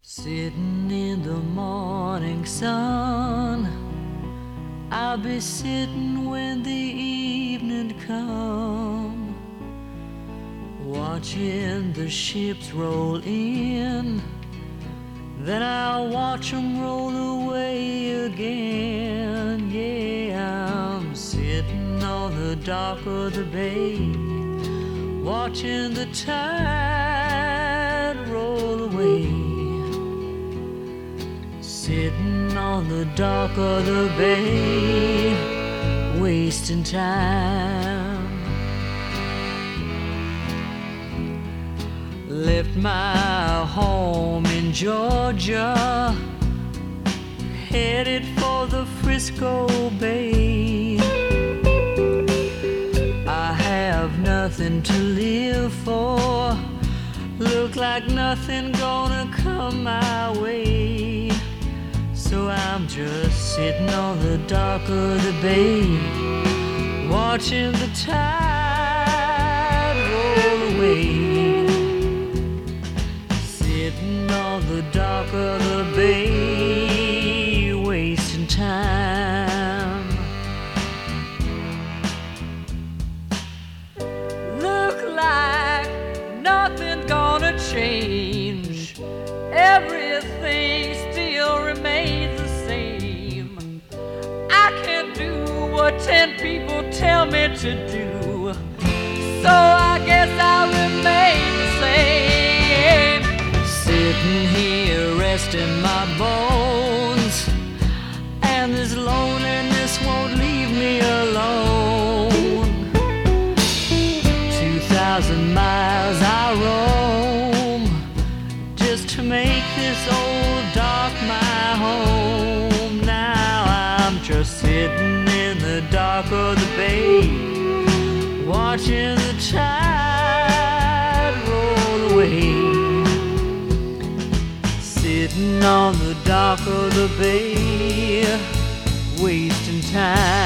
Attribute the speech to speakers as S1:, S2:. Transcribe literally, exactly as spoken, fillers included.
S1: Sitting in the morning sun, I'll be sitting when the evening come, watching the ships roll in, then I'll watch them roll away again. Yeah, I'm sitting on the dock of the bay, watching the tide roll away. Sitting on the dock of the bay, wasting time. Left my home in Georgia, headed for the Frisco Bay. I have nothing to live for, look like nothing gonna come my way. So I'm just sitting on the dock of the bay, watching the tide roll away. Sitting on the dock of the bay, wasting time. Look like nothing gonna change, everything still remains the same. I can't do what ten people tell me to do, so I guess I'll remain the same. Sitting here resting my bones, and this loneliness won't leave me alone. Two thousand miles I roam just to make this old dock my home. Now I'm just sitting in the dock of the bay, watching the tide roll away. Sitting on the dock of the bay, wasting time.